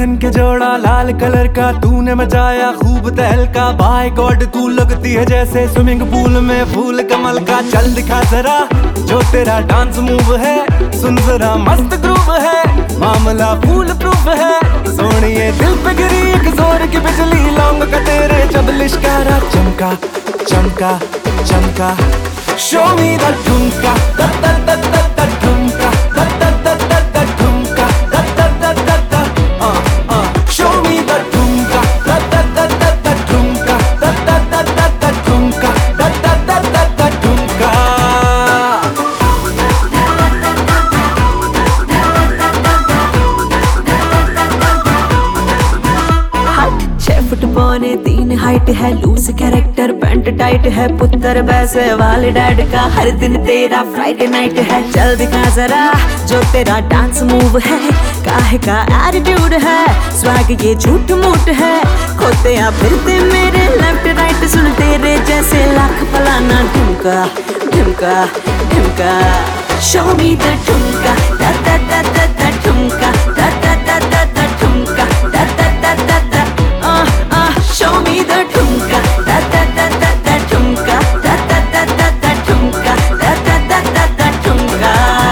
पहन के जोड़ा लाल कलर का तूने मचाया खूब तहलका। बाय गॉड तू लगती है जैसे स्विमिंग पूल में फूल कमल का। चल दिखा जरा जो तेरा डांस मूव है, सुन जरा मस्त ग्रूव है, मामला फूल प्रूफ है। सोनिए दिल पे गिरी एक जोर की बिजली, लौंग का तेरे जब लिश्कारा चमका चमका चमका। Show me the thumka the the the the the thumka the the the the the thumka the the the the the show me the thumka the the the the the thumka the the the the the thumka the the the the the thumka. 6'3" height है, loose character pant tight है, पुत्र वैसे वाले dad का, हर दिन तेरा Friday night है। चल दिखा जरा जो तेरा डांस मूव है, काहे का एटीट्यूड है, स्वैग ये झूठ मूठ है। खोते या फिरते मेरे लेफ्ट राइट, सुन तेरे जैसे लाख फलाना ठुमका ठुमका ठुमका। शो मी द ठुमका दा दा दा दा दा ठुमका दा दा दा दा दा ठुमका दा दा दा दा दा। Show me the ठुमका da da da da da ठुमका da da da da da ठुमका da da da da da ठुमका।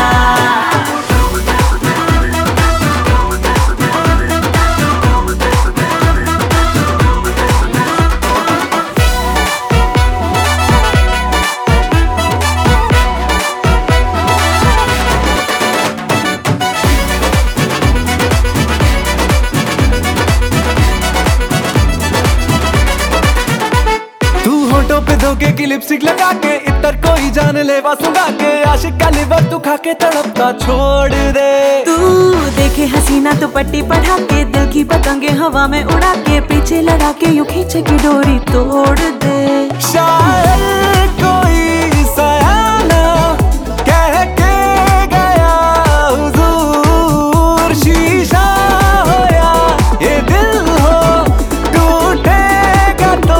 होठों पे धोखे की लिपस्टिक लगा के, इतर कोई जान लेवा सुगा के, आशिक का लिवर तू खा के तड़पता छोड़ दे। तू देखे हसीना तो पट्टी पढ़ा के, दिल की पतंगे हवा में उड़ा के, पीछे लगा के यूं खींचे की डोरी तोड़ दे। शायर कोई सयाना कह के गया हुजूर, शीशा हो या ये दिल हो टूटेगा तो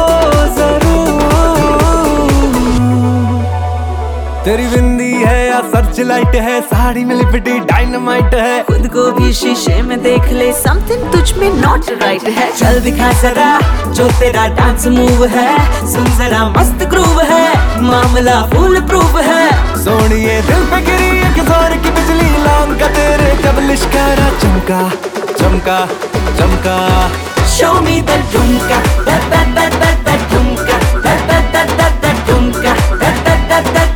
तेरी बिंदी है या सर्च लाइट है, साड़ी में लिपटी डायनामाइट है। खुद को भी शीशे में देख ले, समथिंग तुझ में नॉट राइट है। चल दिखा जरा जो तेरा डांस मूव है, सुन जरा मस्त ग्रूव है, मामला फुल प्रूफ है। सोनिए दिल पे गिरी एक जोर की बिजली, लौंग का तेरे जब लिश्कारा चमका चमका चमका। Show me the thumka the the the the the thumka the the the the the thumka the the the the